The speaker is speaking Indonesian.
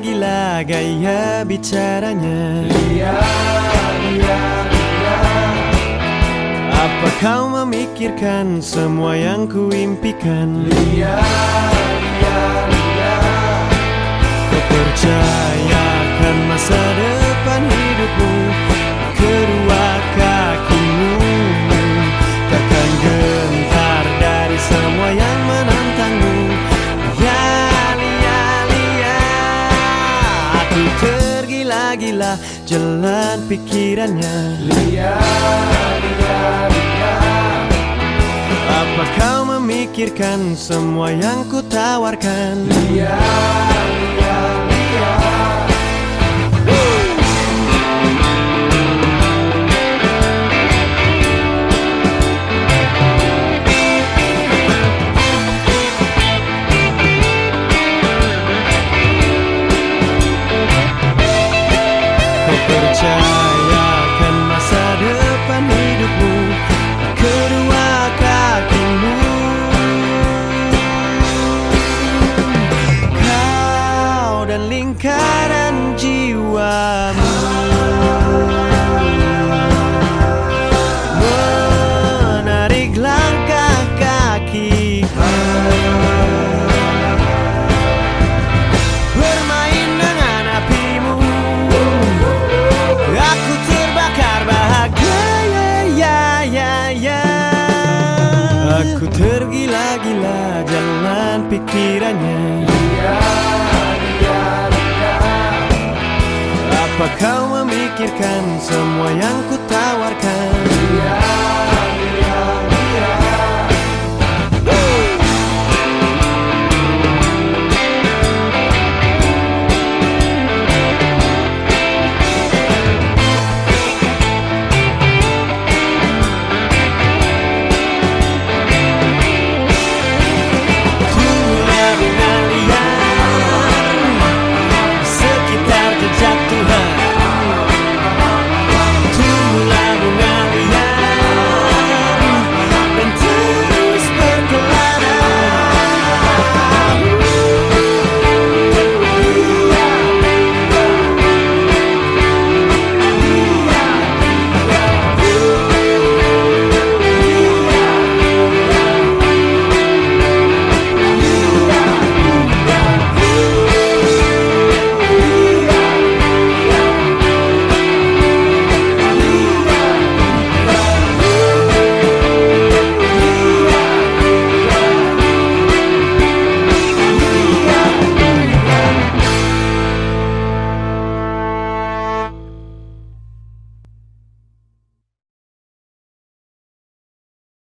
tergila-gila gaya bicaranya. Lia. Apa kau memikirkan semua yang kuimpikan? Lia. Kau percayakan masa depan hidupmu, kedua kakimu takkan gentar dari semua yang menantangmu. Ya, Lia, aku tergila-gila jalan pikirannya. Lia. Apa kau memikirkan semua yang kutawarkan? Lia. Kau percayakan masa depan hidupmu, kedua kakimu. Kau dan lingkaran jiwamu menarik langkah kakiku, bermain dengan apimu. Aku terbakar bahagia, ya. Aku tergila-gila jalan pikirannya. Apa kau memikirkan semua yang kutawarkan?